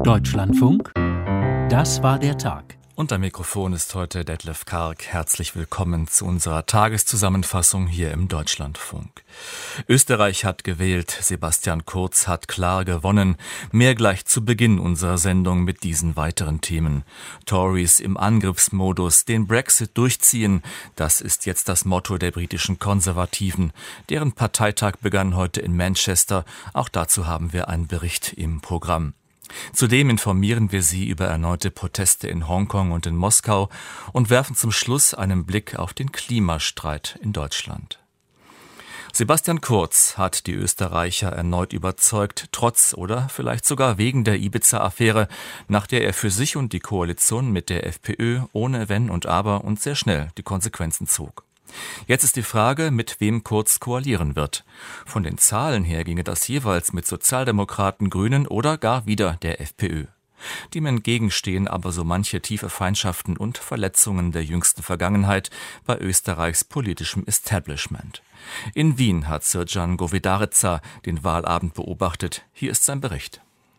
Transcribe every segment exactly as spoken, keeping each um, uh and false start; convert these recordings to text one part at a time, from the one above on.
Deutschlandfunk, das war der Tag. Und am Mikrofon ist heute Detlef Karg. Herzlich willkommen zu unserer Tageszusammenfassung hier im Deutschlandfunk. Österreich hat gewählt, Sebastian Kurz hat klar gewonnen. Mehr gleich zu Beginn unserer Sendung mit diesen weiteren Themen. Tories im Angriffsmodus, den Brexit durchziehen, das ist jetzt das Motto der britischen Konservativen. Deren Parteitag begann heute in Manchester. Auch dazu haben wir einen Bericht im Programm. Zudem informieren wir Sie über erneute Proteste in Hongkong und in Moskau und werfen zum Schluss einen Blick auf den Klimastreit in Deutschland. Sebastian Kurz hat die Österreicher erneut überzeugt, trotz oder vielleicht sogar wegen der Ibiza-Affäre, nach der er für sich und die Koalition mit der FPÖ ohne Wenn und Aber und sehr schnell die Konsequenzen zog. Jetzt ist die Frage, mit wem Kurz koalieren wird. Von den Zahlen her ginge das jeweils mit Sozialdemokraten, Grünen oder gar wieder der FPÖ. Dem entgegenstehen aber so manche tiefe Feindschaften und Verletzungen der jüngsten Vergangenheit bei Österreichs politischem Establishment. In Wien hat Srdjan Govedareca den Wahlabend beobachtet. Hier ist sein Bericht.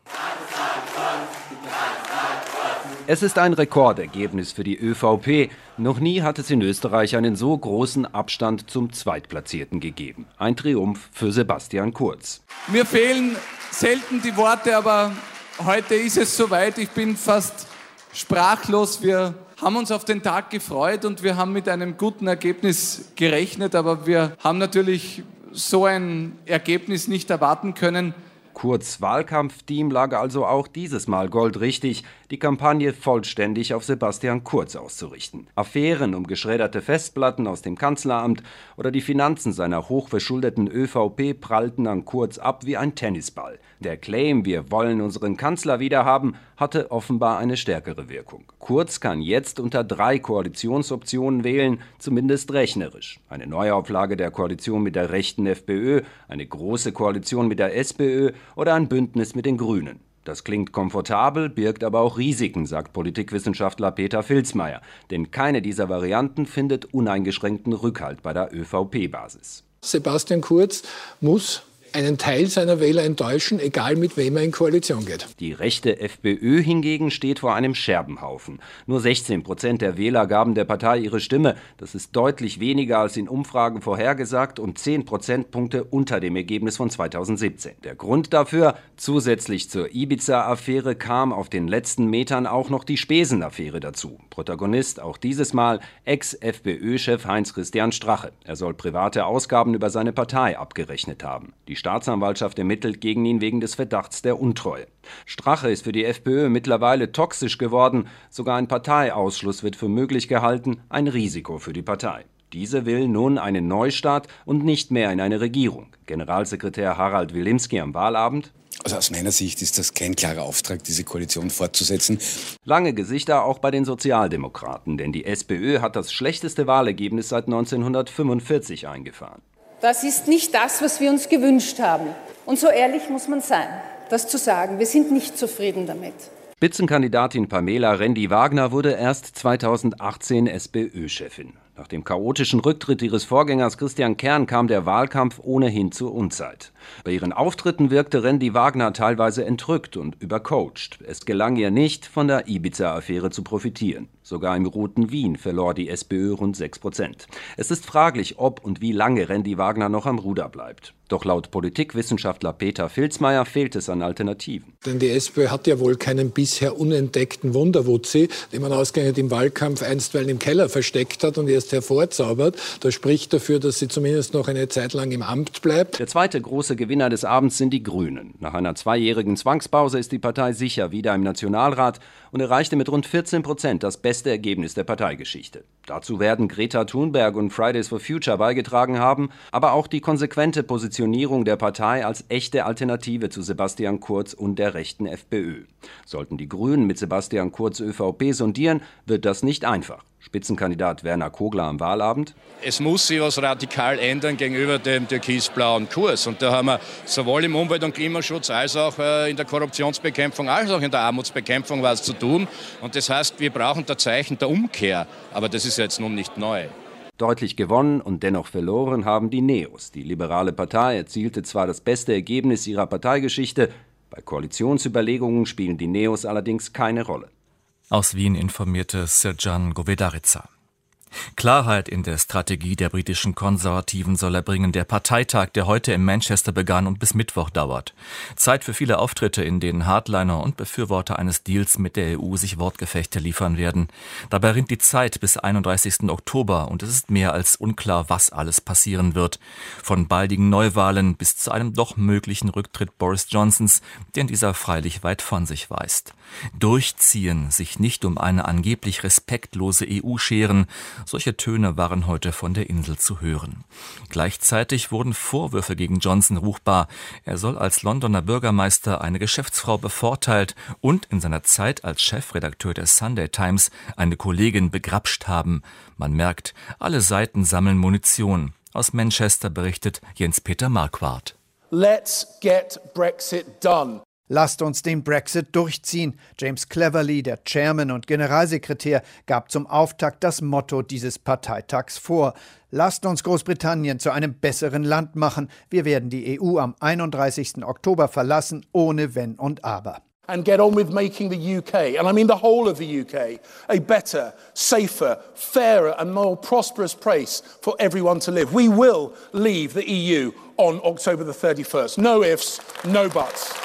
Es ist ein Rekordergebnis für die ÖVP. Noch nie hat es in Österreich einen so großen Abstand zum Zweitplatzierten gegeben. Ein Triumph für Sebastian Kurz. Mir fehlen selten die Worte, aber heute ist es soweit. Ich bin fast sprachlos. Wir haben uns auf den Tag gefreut und wir haben mit einem guten Ergebnis gerechnet. Aber wir haben natürlich so ein Ergebnis nicht erwarten können. Kurz' Wahlkampfteam lag also auch dieses Mal goldrichtig, die Kampagne vollständig auf Sebastian Kurz auszurichten. Affären um geschredderte Festplatten aus dem Kanzleramt oder die Finanzen seiner hochverschuldeten ÖVP prallten an Kurz ab wie ein Tennisball. Der Claim, wir wollen unseren Kanzler wiederhaben, hatte offenbar eine stärkere Wirkung. Kurz kann jetzt unter drei Koalitionsoptionen wählen, zumindest rechnerisch. Eine Neuauflage der Koalition mit der rechten FPÖ, eine große Koalition mit der SPÖ oder ein Bündnis mit den Grünen. Das klingt komfortabel, birgt aber auch Risiken, sagt Politikwissenschaftler Peter Filzmeier. Denn keine dieser Varianten findet uneingeschränkten Rückhalt bei der ÖVP-Basis. Sebastian Kurz muss einen Teil seiner Wähler enttäuschen, egal mit wem er in Koalition geht. Die rechte FPÖ hingegen steht vor einem Scherbenhaufen. Nur sechzehn Prozent der Wähler gaben der Partei ihre Stimme. Das ist deutlich weniger als in Umfragen vorhergesagt und zehn Prozentpunkte unter dem Ergebnis von zweitausendsiebzehn. Der Grund dafür, zusätzlich zur Ibiza-Affäre kam auf den letzten Metern auch noch die Spesen-Affäre dazu. Protagonist auch dieses Mal Ex-FPÖ-Chef Heinz-Christian Strache. Er soll private Ausgaben über seine Partei abgerechnet haben. Die Staatsanwaltschaft ermittelt gegen ihn wegen des Verdachts der Untreue. Strache ist für die FPÖ mittlerweile toxisch geworden. Sogar ein Parteiausschluss wird für möglich gehalten, ein Risiko für die Partei. Diese will nun einen Neustart und nicht mehr in eine Regierung. Generalsekretär Harald Wilimski am Wahlabend: Also aus meiner Sicht ist das kein klarer Auftrag, diese Koalition fortzusetzen. Lange Gesichter auch bei den Sozialdemokraten, denn die SPÖ hat das schlechteste Wahlergebnis seit neunzehnhundertfünfundvierzig eingefahren. Das ist nicht das, was wir uns gewünscht haben. Und so ehrlich muss man sein, das zu sagen. Wir sind nicht zufrieden damit. Spitzenkandidatin Pamela Rendi-Wagner wurde erst zweitausendachtzehn SPÖ-Chefin. Nach dem chaotischen Rücktritt ihres Vorgängers Christian Kern kam der Wahlkampf ohnehin zur Unzeit. Bei ihren Auftritten wirkte Rendi-Wagner teilweise entrückt und übercoacht. Es gelang ihr nicht, von der Ibiza-Affäre zu profitieren. Sogar im roten Wien verlor die SPÖ rund sechs Prozent. Es ist fraglich, ob und wie lange Rendi-Wagner noch am Ruder bleibt. Doch laut Politikwissenschaftler Peter Filzmeier fehlt es an Alternativen. Denn die SPÖ hat ja wohl keinen bisher unentdeckten Wunderwutzi, den man ausgerechnet im Wahlkampf einstweilen im Keller versteckt hat und erst hervorzaubert. Das spricht dafür, dass sie zumindest noch eine Zeit lang im Amt bleibt. Der zweite große Gewinner des Abends sind die Grünen. Nach einer zweijährigen Zwangspause ist die Partei sicher wieder im Nationalrat und erreichte mit rund vierzehn Prozent das beste Ergebnis der Parteigeschichte. Dazu werden Greta Thunberg und Fridays for Future beigetragen haben, aber auch die konsequente Positionierung der Partei als echte Alternative zu Sebastian Kurz und der rechten FPÖ. Sollten die Grünen mit Sebastian Kurz ÖVP sondieren, wird das nicht einfach. Spitzenkandidat Werner Kogler am Wahlabend: Es muss sich was radikal ändern gegenüber dem türkis-blauen Kurs. Und da haben wir sowohl im Umwelt- und Klimaschutz als auch in der Korruptionsbekämpfung, als auch in der Armutsbekämpfung was zu tun. Und das heißt, wir brauchen da Zeichen der Umkehr. Aber das ist jetzt nun nicht neu. Deutlich gewonnen und dennoch verloren haben die Neos. Die liberale Partei erzielte zwar das beste Ergebnis ihrer Parteigeschichte, Bei Koalitionsüberlegungen spielen die Neos allerdings keine Rolle. Aus Wien informierte Srdjan Govedarica. Klarheit in der Strategie der britischen Konservativen soll erbringen der Parteitag, der heute in Manchester begann und bis Mittwoch dauert. Zeit für viele Auftritte, in denen Hardliner und Befürworter eines Deals mit der E U sich Wortgefechte liefern werden. Dabei rinnt die Zeit bis einunddreißigsten Oktober und es ist mehr als unklar, was alles passieren wird. Von baldigen Neuwahlen bis zu einem doch möglichen Rücktritt Boris Johnsons, den dieser freilich weit von sich weist. Durchziehen, sich nicht um eine angeblich respektlose E U scheren, solche Töne waren heute von der Insel zu hören. Gleichzeitig wurden Vorwürfe gegen Johnson ruchbar. Er soll als Londoner Bürgermeister eine Geschäftsfrau bevorteilt und in seiner Zeit als Chefredakteur der Sunday Times eine Kollegin begrapscht haben. Man merkt, alle Seiten sammeln Munition. Aus Manchester berichtet Jens-Peter Marquardt. Let's get Brexit done. Lasst uns den Brexit durchziehen. James Cleverly, der Chairman und Generalsekretär, gab zum Auftakt das Motto dieses Parteitags vor. Lasst uns Großbritannien zu einem besseren Land machen. Wir werden die E U am einunddreißigsten Oktober verlassen, ohne Wenn und Aber. And get on with making the U K, and I mean the whole of the U K, a better, safer, fairer and more prosperous place for everyone to live. We will leave the E U on October the thirty-first. No ifs, no buts.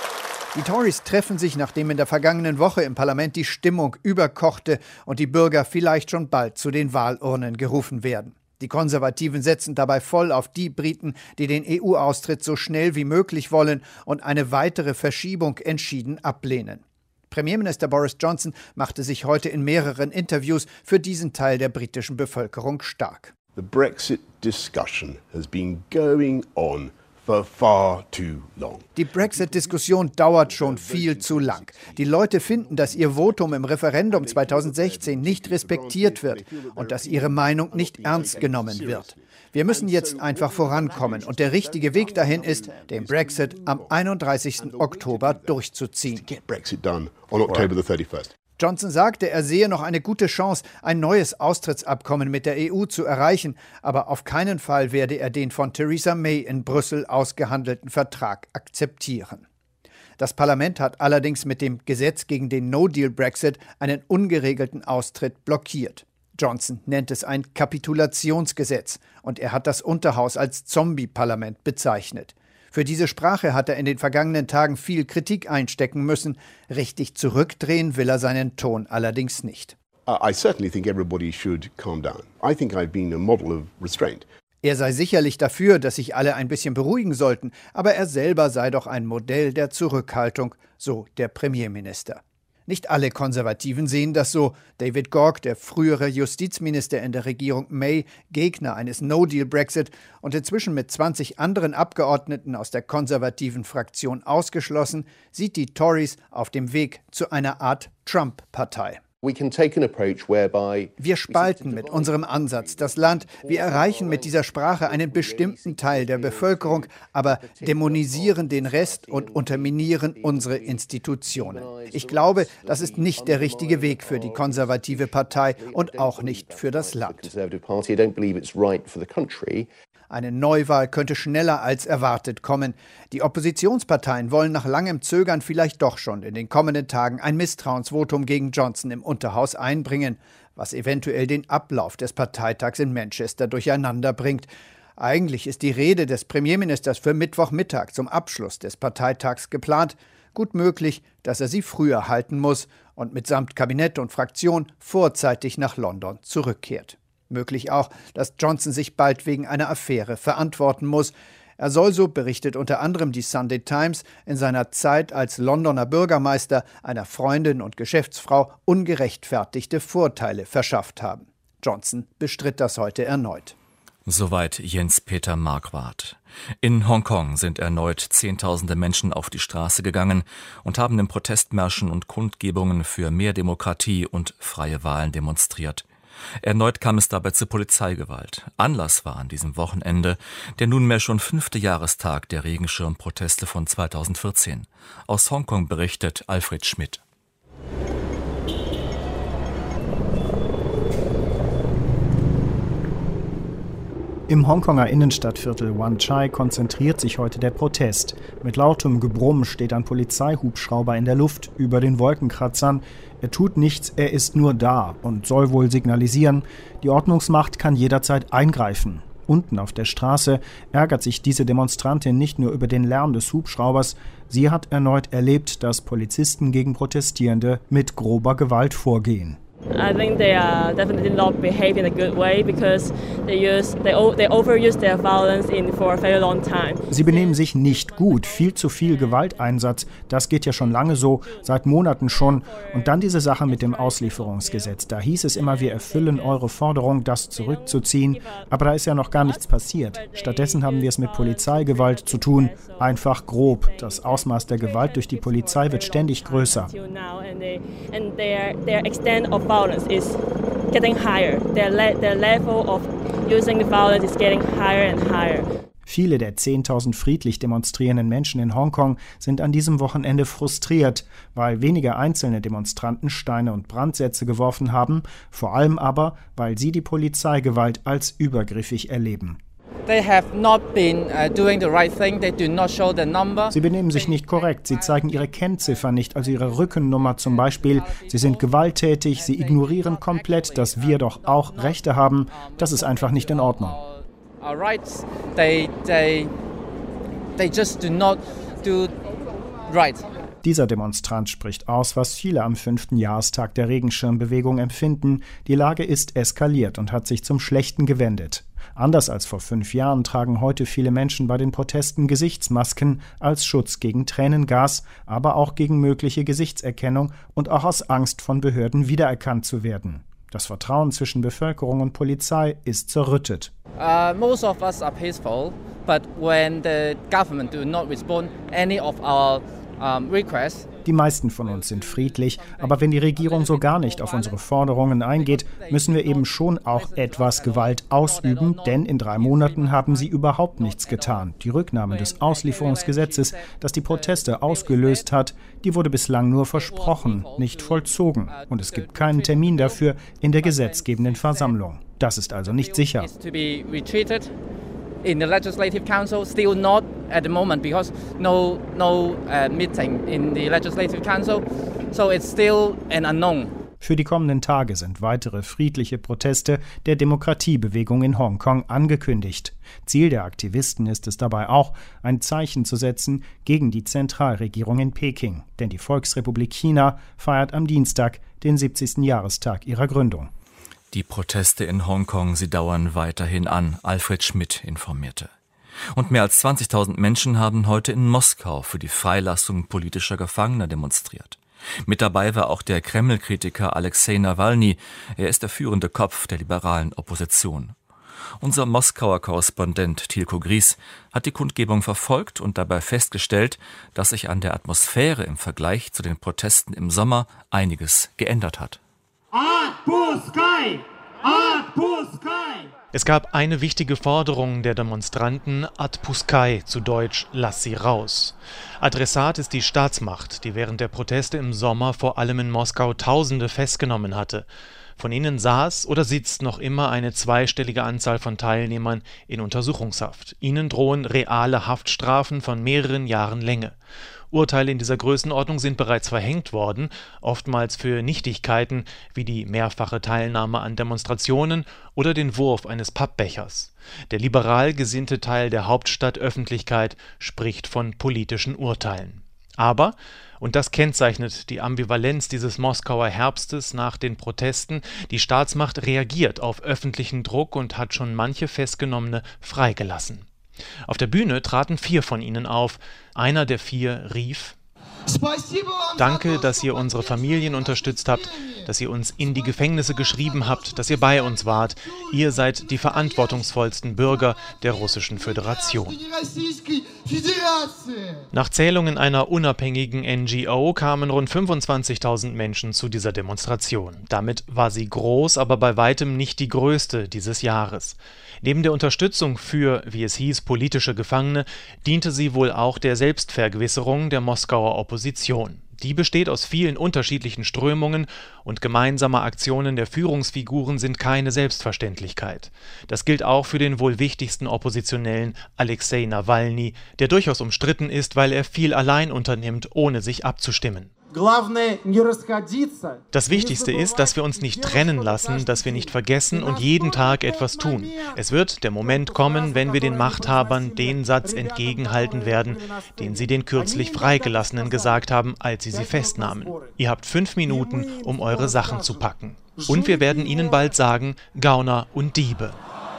Die Tories treffen sich, nachdem in der vergangenen Woche im Parlament die Stimmung überkochte und die Bürger vielleicht schon bald zu den Wahlurnen gerufen werden. Die Konservativen setzen dabei voll auf die Briten, die den E U-Austritt so schnell wie möglich wollen und eine weitere Verschiebung entschieden ablehnen. Premierminister Boris Johnson machte sich heute in mehreren Interviews für diesen Teil der britischen Bevölkerung stark. The Brexit discussion has been going on for far too long. Die Brexit-Diskussion dauert schon viel zu lang. Die Leute finden, dass ihr Votum im Referendum zweitausendsechzehn nicht respektiert wird und dass ihre Meinung nicht ernst genommen wird. Wir müssen jetzt einfach vorankommen und der richtige Weg dahin ist, den Brexit am einunddreißigsten Oktober durchzuziehen. Johnson sagte, er sehe noch eine gute Chance, ein neues Austrittsabkommen mit der E U zu erreichen, aber auf keinen Fall werde er den von Theresa May in Brüssel ausgehandelten Vertrag akzeptieren. Das Parlament hat allerdings mit dem Gesetz gegen den No-Deal-Brexit einen ungeregelten Austritt blockiert. Johnson nennt es ein Kapitulationsgesetz und er hat das Unterhaus als Zombie-Parlament bezeichnet. Für diese Sprache hat er in den vergangenen Tagen viel Kritik einstecken müssen. Richtig zurückdrehen will er seinen Ton allerdings nicht. I certainly think everybody should calm down. I think I've been a model of restraint. Er sei sicherlich dafür, dass sich alle ein bisschen beruhigen sollten, aber er selber sei doch ein Modell der Zurückhaltung, so der Premierminister. Nicht alle Konservativen sehen das so. David Gauke, der frühere Justizminister in der Regierung May, Gegner eines No-Deal-Brexit und inzwischen mit zwanzig anderen Abgeordneten aus der konservativen Fraktion ausgeschlossen, sieht die Tories auf dem Weg zu einer Art Trump-Partei. Wir spalten mit unserem Ansatz das Land. Wir erreichen mit dieser Sprache einen bestimmten Teil der Bevölkerung, aber dämonisieren den Rest und unterminieren unsere Institutionen. Ich glaube, das ist nicht der richtige Weg für die konservative Partei und auch nicht für das Land. Eine Neuwahl könnte schneller als erwartet kommen. Die Oppositionsparteien wollen nach langem Zögern vielleicht doch schon in den kommenden Tagen ein Misstrauensvotum gegen Johnson im Unterhaus einbringen, was eventuell den Ablauf des Parteitags in Manchester durcheinander bringt. Eigentlich ist die Rede des Premierministers für Mittwochmittag zum Abschluss des Parteitags geplant. Gut möglich, dass er sie früher halten muss und mitsamt Kabinett und Fraktion vorzeitig nach London zurückkehrt. Möglich auch, dass Johnson sich bald wegen einer Affäre verantworten muss. Er soll, so berichtet unter anderem die Sunday Times, in seiner Zeit als Londoner Bürgermeister einer Freundin und Geschäftsfrau ungerechtfertigte Vorteile verschafft haben. Johnson bestritt das heute erneut. Soweit Jens-Peter Marquardt. In Hongkong sind erneut Zehntausende Menschen auf die Straße gegangen und haben in Protestmärschen und Kundgebungen für mehr Demokratie und freie Wahlen demonstriert. Erneut kam es dabei zu Polizeigewalt. Anlass war an diesem Wochenende der nunmehr schon fünfte Jahrestag der Regenschirmproteste von zweitausendvierzehn. Aus Hongkong berichtet Alfred Schmidt. Im Hongkonger Innenstadtviertel Wan Chai konzentriert sich heute der Protest. Mit lautem Gebrumm steht ein Polizeihubschrauber in der Luft über den Wolkenkratzern. Er tut nichts, er ist nur da und soll wohl signalisieren, die Ordnungsmacht kann jederzeit eingreifen. Unten auf der Straße ärgert sich diese Demonstrantin nicht nur über den Lärm des Hubschraubers, sie hat erneut erlebt, dass Polizisten gegen Protestierende mit grober Gewalt vorgehen. I think they are definitely not behave in a good way because they use they they overuse their violence in for a very long time. Sie benehmen sich nicht gut, viel zu viel Gewalteinsatz. Das geht ja schon lange so, seit Monaten schon. Und dann diese Sache mit dem Auslieferungsgesetz. Da hieß es immer, wir erfüllen eure Forderung, das zurückzuziehen. Aber da ist ja noch gar nichts passiert. Stattdessen haben wir es mit Polizeigewalt zu tun. Einfach grob. Das Ausmaß der Gewalt durch die Polizei wird ständig größer. Violence is getting higher. Their, le- their level of using the violence is getting higher and higher. Viele der zehntausend friedlich demonstrierenden Menschen in Hongkong sind an diesem Wochenende frustriert, weil wenige einzelne Demonstranten Steine und Brandsätze geworfen haben, vor allem aber, weil sie die Polizeigewalt als übergriffig erleben. Sie benehmen sich nicht korrekt, sie zeigen ihre Kennziffer nicht, also ihre Rückennummer zum Beispiel. Sie sind gewalttätig, sie ignorieren komplett, dass wir doch auch Rechte haben. Das ist einfach nicht in Ordnung. Dieser Demonstrant spricht aus, was viele am fünften Jahrestag der Regenschirmbewegung empfinden. Die Lage ist eskaliert und hat sich zum Schlechten gewendet. Anders als vor fünf Jahren tragen heute viele Menschen bei den Protesten Gesichtsmasken als Schutz gegen Tränengas, aber auch gegen mögliche Gesichtserkennung und auch aus Angst, von Behörden wiedererkannt zu werden. Das Vertrauen zwischen Bevölkerung und Polizei ist zerrüttet. Uh, most of us are peaceful, but when the government do not respond any of our um, requests. Die meisten von uns sind friedlich, aber wenn die Regierung so gar nicht auf unsere Forderungen eingeht, müssen wir eben schon auch etwas Gewalt ausüben, denn in drei Monaten haben sie überhaupt nichts getan. Die Rücknahme des Auslieferungsgesetzes, das die Proteste ausgelöst hat, die wurde bislang nur versprochen, nicht vollzogen. Und es gibt keinen Termin dafür in der gesetzgebenden Versammlung. Das ist also nicht sicher. In the Legislative Council, still not at the moment because no no uh, meeting in the Legislative Council, so it's still an unknown. Für die kommenden Tage sind weitere friedliche Proteste der Demokratiebewegung in Hongkong angekündigt. Ziel der Aktivisten ist es dabei auch, ein Zeichen zu setzen gegen die Zentralregierung in Peking. Denn die Volksrepublik China feiert am Dienstag den siebzigsten Jahrestag ihrer Gründung. Die Proteste in Hongkong, sie dauern weiterhin an, Alfred Schmidt informierte. Und mehr als zwanzigtausend Menschen haben heute in Moskau für die Freilassung politischer Gefangener demonstriert. Mit dabei war auch der Kreml-Kritiker Alexei Nawalny. Er ist der führende Kopf der liberalen Opposition. Unser Moskauer Korrespondent Tilko Gries hat die Kundgebung verfolgt und dabei festgestellt, dass sich an der Atmosphäre im Vergleich zu den Protesten im Sommer einiges geändert hat. Es gab eine wichtige Forderung der Demonstranten, Отпускай, zu Deutsch, lass sie raus. Adressat ist die Staatsmacht, die während der Proteste im Sommer vor allem in Moskau Tausende festgenommen hatte. Von ihnen saß oder sitzt noch immer eine zweistellige Anzahl von Teilnehmern in Untersuchungshaft. Ihnen drohen reale Haftstrafen von mehreren Jahren Länge. Urteile in dieser Größenordnung sind bereits verhängt worden, oftmals für Nichtigkeiten wie die mehrfache Teilnahme an Demonstrationen oder den Wurf eines Pappbechers. Der liberal gesinnte Teil der Hauptstadtöffentlichkeit spricht von politischen Urteilen. Aber, und das kennzeichnet die Ambivalenz dieses Moskauer Herbstes nach den Protesten, die Staatsmacht reagiert auf öffentlichen Druck und hat schon manche Festgenommene freigelassen. Auf der Bühne traten vier von ihnen auf. Einer der vier rief: Danke, dass ihr unsere Familien unterstützt habt, dass ihr uns in die Gefängnisse geschrieben habt, dass ihr bei uns wart. Ihr seid die verantwortungsvollsten Bürger der Russischen Föderation. Nach Zählungen einer unabhängigen N G O kamen rund fünfundzwanzigtausend Menschen zu dieser Demonstration. Damit war sie groß, aber bei weitem nicht die größte dieses Jahres. Neben der Unterstützung für, wie es hieß, politische Gefangene, diente sie wohl auch der Selbstvergewisserung der Moskauer Opposition. Die besteht aus vielen unterschiedlichen Strömungen und gemeinsame Aktionen der Führungsfiguren sind keine Selbstverständlichkeit. Das gilt auch für den wohl wichtigsten Oppositionellen Alexei Nawalny, der durchaus umstritten ist, weil er viel allein unternimmt, ohne sich abzustimmen. Das Wichtigste ist, dass wir uns nicht trennen lassen, dass wir nicht vergessen und jeden Tag etwas tun. Es wird der Moment kommen, wenn wir den Machthabern den Satz entgegenhalten werden, den sie den kürzlich Freigelassenen gesagt haben, als sie sie festnahmen. Ihr habt fünf Minuten, um eure Sachen zu packen. Und wir werden ihnen bald sagen, Gauner und Diebe.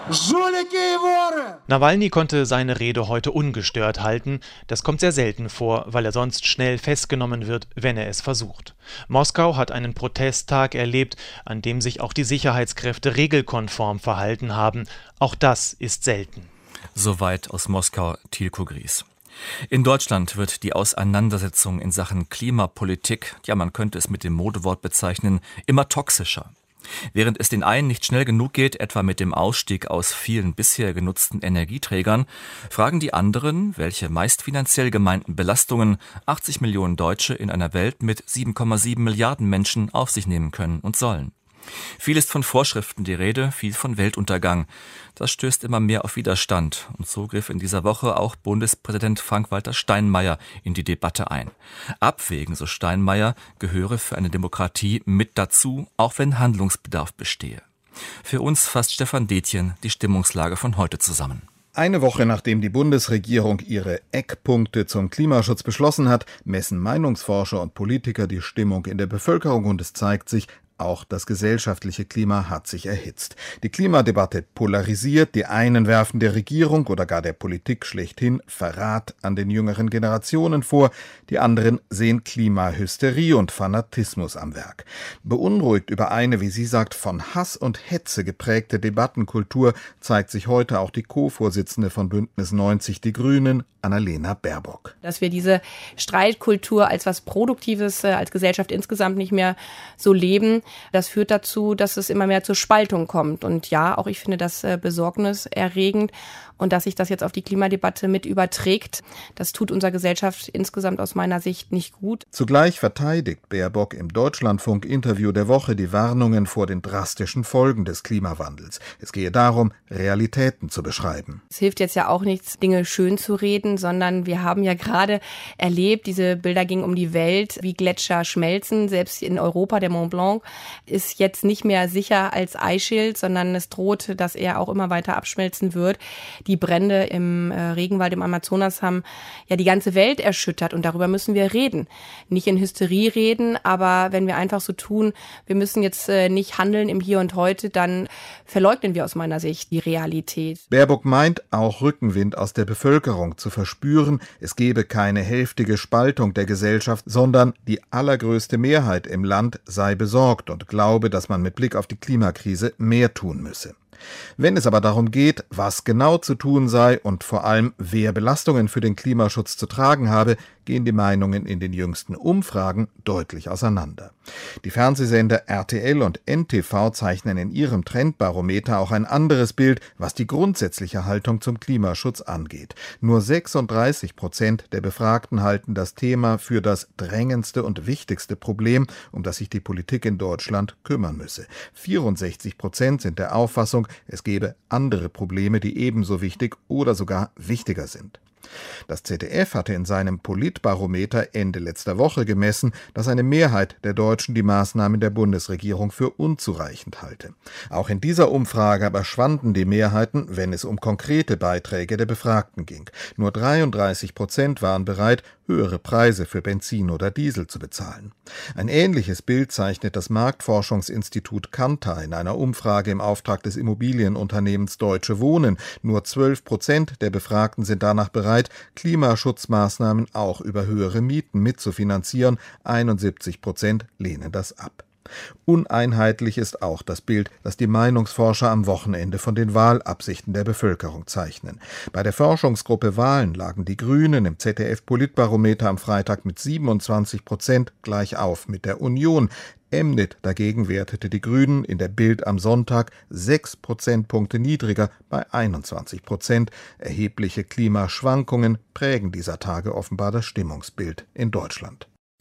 Nawalny konnte seine Rede heute ungestört halten. Das kommt sehr selten vor, weil er sonst schnell festgenommen wird, wenn er es versucht. Moskau hat einen Protesttag erlebt, an dem sich auch die Sicherheitskräfte regelkonform verhalten haben. Auch das ist selten. Soweit aus Moskau Tilko Gries. In Deutschland wird die Auseinandersetzung in Sachen Klimapolitik, ja man könnte es mit dem Modewort bezeichnen, immer toxischer. Während es den einen nicht schnell genug geht, etwa mit dem Ausstieg aus vielen bisher genutzten Energieträgern, fragen die anderen, welche meist finanziell gemeinten Belastungen achtzig Millionen Deutsche in einer Welt mit sieben Komma sieben Milliarden Menschen auf sich nehmen können und sollen. Viel ist von Vorschriften die Rede, viel von Weltuntergang. Das stößt immer mehr auf Widerstand. Und so griff in dieser Woche auch Bundespräsident Frank-Walter Steinmeier in die Debatte ein. Abwägen, so Steinmeier, gehöre für eine Demokratie mit dazu, auch wenn Handlungsbedarf bestehe. Für uns fasst Stefan Detjen die Stimmungslage von heute zusammen. Eine Woche nachdem die Bundesregierung ihre Eckpunkte zum Klimaschutz beschlossen hat, messen Meinungsforscher und Politiker die Stimmung in der Bevölkerung und es zeigt sich, auch das gesellschaftliche Klima hat sich erhitzt. Die Klimadebatte polarisiert, die einen werfen der Regierung oder gar der Politik schlechthin Verrat an den jüngeren Generationen vor, die anderen sehen Klimahysterie und Fanatismus am Werk. Beunruhigt über eine, wie sie sagt, von Hass und Hetze geprägte Debattenkultur zeigt sich heute auch die Co-Vorsitzende von Bündnis neunzig Die Grünen, Annalena Baerbock. Dass wir diese Streitkultur als was Produktives, als Gesellschaft insgesamt nicht mehr so leben, das führt dazu, dass es immer mehr zur Spaltung kommt. Und ja, auch ich finde das besorgniserregend. Und dass sich das jetzt auf die Klimadebatte mit überträgt, das tut unserer Gesellschaft insgesamt aus meiner Sicht nicht gut. Zugleich verteidigt Baerbock im Deutschlandfunk-Interview der Woche die Warnungen vor den drastischen Folgen des Klimawandels. Es gehe darum, Realitäten zu beschreiben. Es hilft jetzt ja auch nichts, Dinge schön zu reden, sondern wir haben ja gerade erlebt, diese Bilder gingen um die Welt, wie Gletscher schmelzen. Selbst in Europa, der Mont Blanc, ist jetzt nicht mehr sicher als Eisschild, sondern es droht, dass er auch immer weiter abschmelzen wird. Die Brände im äh, Regenwald im Amazonas haben ja die ganze Welt erschüttert und darüber müssen wir reden. Nicht in Hysterie reden, aber wenn wir einfach so tun, wir müssen jetzt äh, nicht handeln im Hier und Heute, dann verleugnen wir aus meiner Sicht die Realität. Baerbock meint, auch Rückenwind aus der Bevölkerung zu verspüren. Es gebe keine hälftige Spaltung der Gesellschaft, sondern die allergrößte Mehrheit im Land sei besorgt und glaube, dass man mit Blick auf die Klimakrise mehr tun müsse. Wenn es aber darum geht, was genau zu tun sei und vor allem, wer Belastungen für den Klimaschutz zu tragen habe, gehen die Meinungen in den jüngsten Umfragen deutlich auseinander. Die Fernsehsender R T L und N T V zeichnen in ihrem Trendbarometer auch ein anderes Bild, was die grundsätzliche Haltung zum Klimaschutz angeht. Nur sechsunddreißig Prozent der Befragten halten das Thema für das drängendste und wichtigste Problem, um das sich die Politik in Deutschland kümmern müsse. vierundsechzig Prozent sind der Auffassung, es gebe andere Probleme, die ebenso wichtig oder sogar wichtiger sind. Das Z D F hatte in seinem Politbarometer Ende letzter Woche gemessen, dass eine Mehrheit der Deutschen die Maßnahmen der Bundesregierung für unzureichend halte. Auch in dieser Umfrage aber schwanden die Mehrheiten, wenn es um konkrete Beiträge der Befragten ging. Nur dreiunddreißig Prozent waren bereit, höhere Preise für Benzin oder Diesel zu bezahlen. Ein ähnliches Bild zeichnet das Marktforschungsinstitut Kantar in einer Umfrage im Auftrag des Immobilienunternehmens Deutsche Wohnen. Nur zwölf Prozent der Befragten sind danach bereit, Klimaschutzmaßnahmen auch über höhere Mieten mitzufinanzieren. einundsiebzig Prozent lehnen das ab. Uneinheitlich ist auch das Bild, das die Meinungsforscher am Wochenende von den Wahlabsichten der Bevölkerung zeichnen. Bei der Forschungsgruppe Wahlen lagen die Grünen im Z D F-Politbarometer am Freitag mit siebenundzwanzig Prozent gleich auf mit der Union. Emnet dagegen wertete die Grünen in der Bild am Sonntag sechs Prozentpunkte niedriger bei einundzwanzig Prozent. Erhebliche Klimaschwankungen prägen dieser Tage offenbar das Stimmungsbild in Deutschland.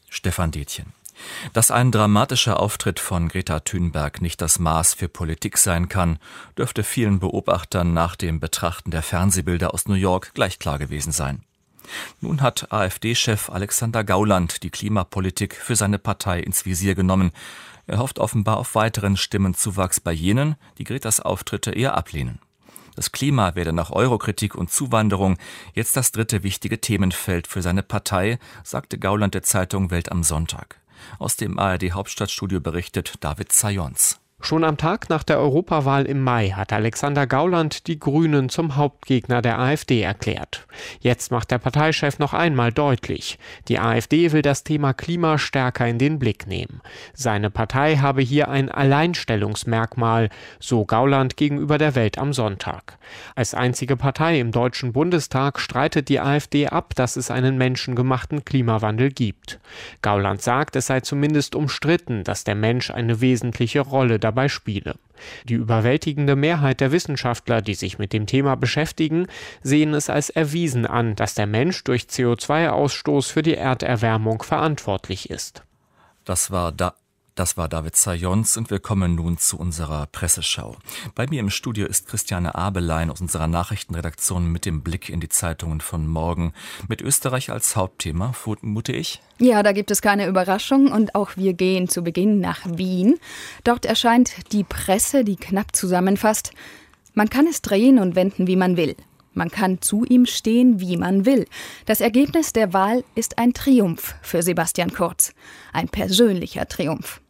Stefan Detjen. Dass ein dramatischer Auftritt von Greta Thunberg nicht das Maß für Politik sein kann, dürfte vielen Beobachtern nach dem Betrachten der Fernsehbilder aus New York gleich klar gewesen sein. Nun hat AfD-Chef Alexander Gauland die Klimapolitik für seine Partei ins Visier genommen. Er hofft offenbar auf weiteren Stimmenzuwachs bei jenen, die Gretas Auftritte eher ablehnen. Das Klima werde nach Eurokritik und Zuwanderung jetzt das dritte wichtige Themenfeld für seine Partei, sagte Gauland der Zeitung Welt am Sonntag. Aus dem A R D-Hauptstadtstudio berichtet David Zayons. Schon am Tag nach der Europawahl im Mai hat Alexander Gauland die Grünen zum Hauptgegner der AfD erklärt. Jetzt macht der Parteichef noch einmal deutlich, die AfD will das Thema Klima stärker in den Blick nehmen. Seine Partei habe hier ein Alleinstellungsmerkmal, so Gauland gegenüber der Welt am Sonntag. Als einzige Partei im Deutschen Bundestag streitet die AfD ab, dass es einen menschengemachten Klimawandel gibt. Gauland sagt, es sei zumindest umstritten, dass der Mensch eine wesentliche Rolle dabei dabei spiele. Die überwältigende Mehrheit der Wissenschaftler, die sich mit dem Thema beschäftigen, sehen es als erwiesen an, dass der Mensch durch C O zwei Ausstoß für die Erderwärmung verantwortlich ist. Das war da Das war David Zayons und wir kommen nun zu unserer Presseschau. Bei mir im Studio ist Christiane Abelein aus unserer Nachrichtenredaktion mit dem Blick in die Zeitungen von morgen. Mit Österreich als Hauptthema, vermute ich? Ja, da gibt es keine Überraschung und auch wir gehen zu Beginn nach Wien. Dort erscheint die Presse, die knapp zusammenfasst: Man kann es drehen und wenden, wie man will. Man kann zu ihm stehen, wie man will. Das Ergebnis der Wahl ist ein Triumph für Sebastian Kurz. Ein persönlicher Triumph.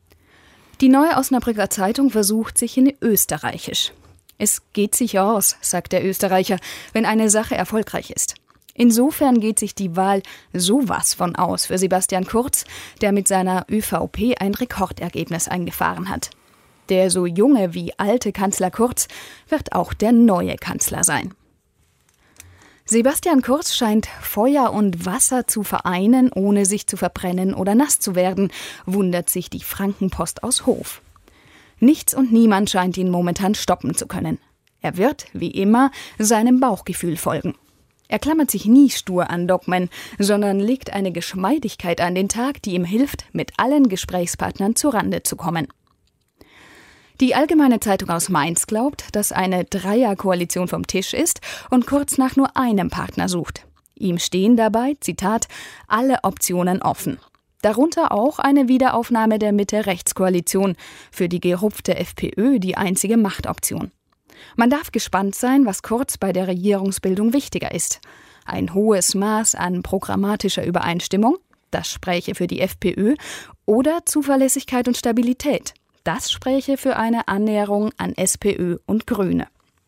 Die Neue Osnabrücker Zeitung versucht sich in Österreichisch. Es geht sich aus, sagt der Österreicher, wenn eine Sache erfolgreich ist. Insofern geht sich die Wahl sowas von aus für Sebastian Kurz, der mit seiner ÖVP ein Rekordergebnis eingefahren hat. Der so junge wie alte Kanzler Kurz wird auch der neue Kanzler sein. Sebastian Kurz scheint Feuer und Wasser zu vereinen, ohne sich zu verbrennen oder nass zu werden, wundert sich die Frankenpost aus Hof. Nichts und niemand scheint ihn momentan stoppen zu können. Er wird, wie immer, seinem Bauchgefühl folgen. Er klammert sich nie stur an Dogmen, sondern legt eine Geschmeidigkeit an den Tag, die ihm hilft, mit allen Gesprächspartnern zurande zu kommen. Die Allgemeine Zeitung aus Mainz glaubt, dass eine Dreierkoalition vom Tisch ist und Kurz nach nur einem Partner sucht. Ihm stehen dabei, Zitat, alle Optionen offen. Darunter auch eine Wiederaufnahme der Mitte-Rechts-Koalition, für die gerupfte FPÖ die einzige Machtoption. Man darf gespannt sein, was Kurz bei der Regierungsbildung wichtiger ist. Ein hohes Maß an programmatischer Übereinstimmung, das spräche für die FPÖ, oder Zuverlässigkeit und Stabilität. Das spräche für eine Annäherung an SPÖ und Grüne.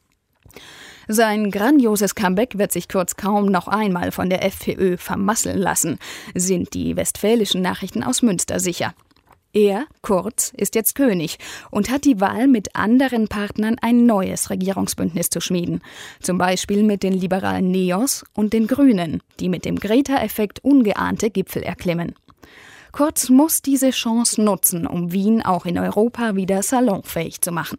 Sein grandioses Comeback wird sich Kurz kaum noch einmal von der FPÖ vermasseln lassen, sind die Westfälischen Nachrichten aus Münster sicher. Er, Kurz, ist jetzt König und hat die Wahl, mit anderen Partnern ein neues Regierungsbündnis zu schmieden. Zum Beispiel mit den liberalen Neos und den Grünen, die mit dem Greta-Effekt ungeahnte Gipfel erklimmen. Kurz muss diese Chance nutzen, um Wien auch in Europa wieder salonfähig zu machen.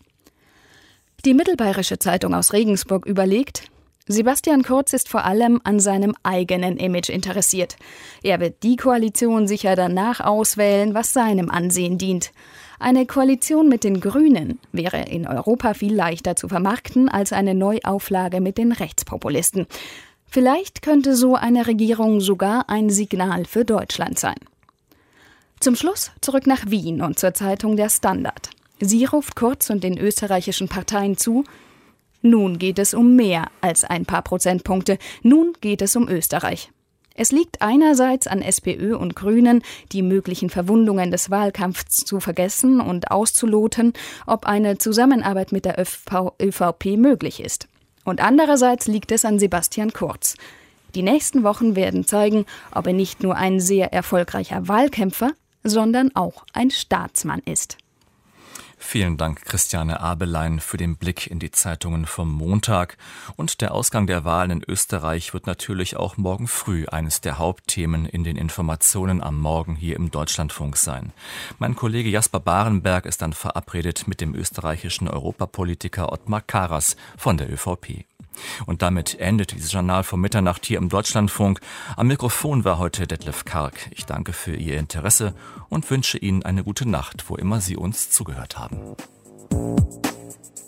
Die Mittelbayerische Zeitung aus Regensburg überlegt: Sebastian Kurz ist vor allem an seinem eigenen Image interessiert. Er wird die Koalition sicher danach auswählen, was seinem Ansehen dient. Eine Koalition mit den Grünen wäre in Europa viel leichter zu vermarkten als eine Neuauflage mit den Rechtspopulisten. Vielleicht könnte so eine Regierung sogar ein Signal für Deutschland sein. Zum Schluss zurück nach Wien und zur Zeitung Der Standard. Sie ruft Kurz und den österreichischen Parteien zu: Nun geht es um mehr als ein paar Prozentpunkte. Nun geht es um Österreich. Es liegt einerseits an SPÖ und Grünen, die möglichen Verwundungen des Wahlkampfs zu vergessen und auszuloten, ob eine Zusammenarbeit mit der ÖVP möglich ist. Und andererseits liegt es an Sebastian Kurz. Die nächsten Wochen werden zeigen, ob er nicht nur ein sehr erfolgreicher Wahlkämpfer, sondern auch ein Staatsmann ist. Vielen Dank, Christiane Abelein, für den Blick in die Zeitungen vom Montag. Und der Ausgang der Wahlen in Österreich wird natürlich auch morgen früh eines der Hauptthemen in den Informationen am Morgen hier im Deutschlandfunk sein. Mein Kollege Jasper Barenberg ist dann verabredet mit dem österreichischen Europapolitiker Ottmar Karas von der ÖVP. Und damit endet dieses Journal vor Mitternacht hier im Deutschlandfunk. Am Mikrofon war heute Detlef Karg. Ich danke für Ihr Interesse und wünsche Ihnen eine gute Nacht, wo immer Sie uns zugehört haben.